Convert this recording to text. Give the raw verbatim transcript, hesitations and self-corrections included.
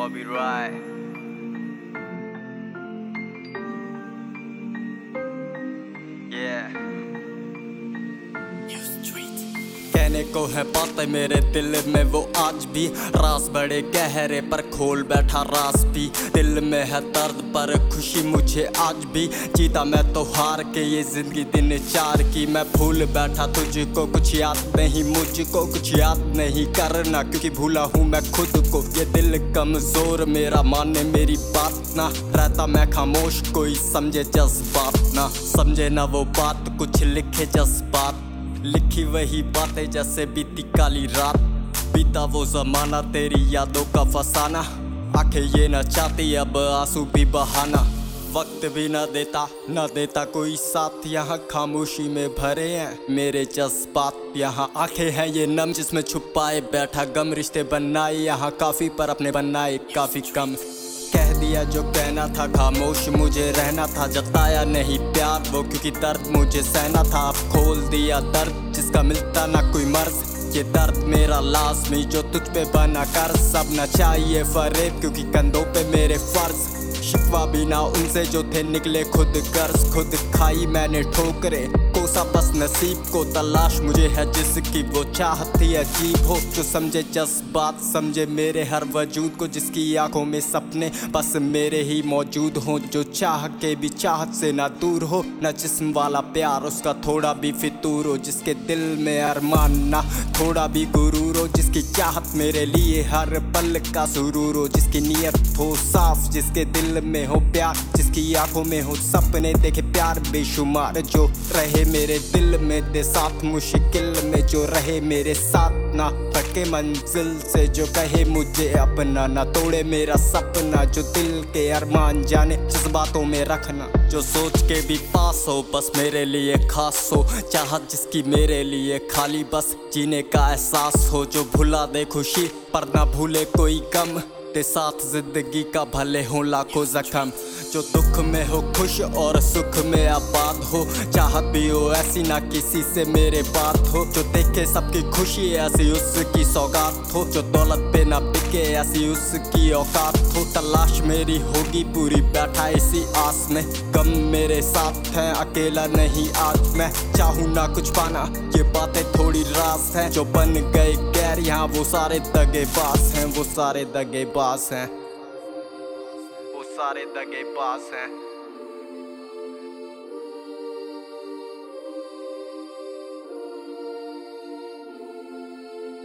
Bobby Rye. Yeah. कहने को है बातें मेरे दिल में वो आज भी, राज बड़े गहरे पर खोल बैठा रास भी। दिल में है दर्द पर खुशी मुझे आज भी, जीता मैं तो हार के ये जिंदगी दिन चार की। मैं भूल बैठा तुझको, कुछ याद नहीं मुझको, कुछ याद नहीं करना क्योंकि भूला हूँ मैं खुद को। ये दिल कमजोर मेरा माने मेरी बात ना, रहता मैं खामोश कोई समझे जज्बात ना। समझे ना वो बात कुछ लिखे जज्बात, लिखी वही बातें जैसे बीती काली रात। बीता वो जमाना तेरी यादों का फसाना, आंखें ये न चाहती अब आंसू भी बहाना। वक्त भी न देता न देता कोई साथ, यहाँ खामोशी में भरे हैं मेरे जज्बात। यहाँ आंखें हैं ये नम जिसमें छुपाए बैठा गम, रिश्ते बनाए यहाँ काफी पर अपने बनाए काफी कम। कह दिया जो कहना था, खामोश मुझे रहना था, जताया नहीं प्यार वो क्योंकि दर्द मुझे सहना था। अब खोल दिया दर्द जिसका मिलता ना कोई मर्ज, ये दर्द मेरा लाज़मी जो तुझ पे बना कर। सब न चाहिए फरेब क्योंकि कंधों पे मेरे फर्ज, शिकवा भी ना उनसे जो थे निकले खुद कर्ज। खुद खाई मैंने ठोकरे कोसा बस नसीब को, तलाश मुझे है जिसकी वो चाहती अजीब हो। जो समझे जज्बात समझे मेरे हर वजूद को, जिसकी आंखों में सपने बस मेरे ही मौजूद हो। जो चाह के भी चाहत से ना दूर हो, न जिस्म वाला प्यार उसका थोड़ा भी फितूर हो। जिसके दिल में अरमान ना थोड़ा भी गुरूर हो, जिसकी चाहत मेरे लिए हर पल का सुरूर हो। जिसकी नीयत हो साफ, जिसके दिल में हो प्यार, जिसकी आंखों में हो सपने देखे प्यार बेशुमार। जो रहे मेरे दिल में दे साथ मुश्किल में, जो रहे मेरे साथ ना भटके मंजिल से। जो कहे मुझे अपना ना तोड़े मेरा सपना, जो दिल के अरमान जाने जज्बातों में रखना। जो सोच के भी पास हो बस मेरे लिए खास हो, चाहत जिसकी मेरे लिए खाली बस जीने का एहसास हो। जो भुला दे खुशी पर ना भूले कोई गम, ते साथ जिंदगी का भले हो लाखों जख्म। जो दुख में हो खुश और सुख में आबाद हो, चाहत भी हो ऐसी ना किसी से मेरे बात हो। जो देखे सबकी खुशी ऐसी उसकी सौगात हो, जो दौलत पे ना बिके ऐसी उसकी औकात हो। तलाश मेरी होगी पूरी बैठा इसी आस में, गम मेरे साथ है अकेला नहीं आज मैं। चाहूँ ना कुछ पाना ये बातें थोड़ी राज हैं, जो बन गए गैर यहाँ वो सारे दगेबाज हैं। वो सारे दगेबाज हैं, वो सारे दगेबाज हैं।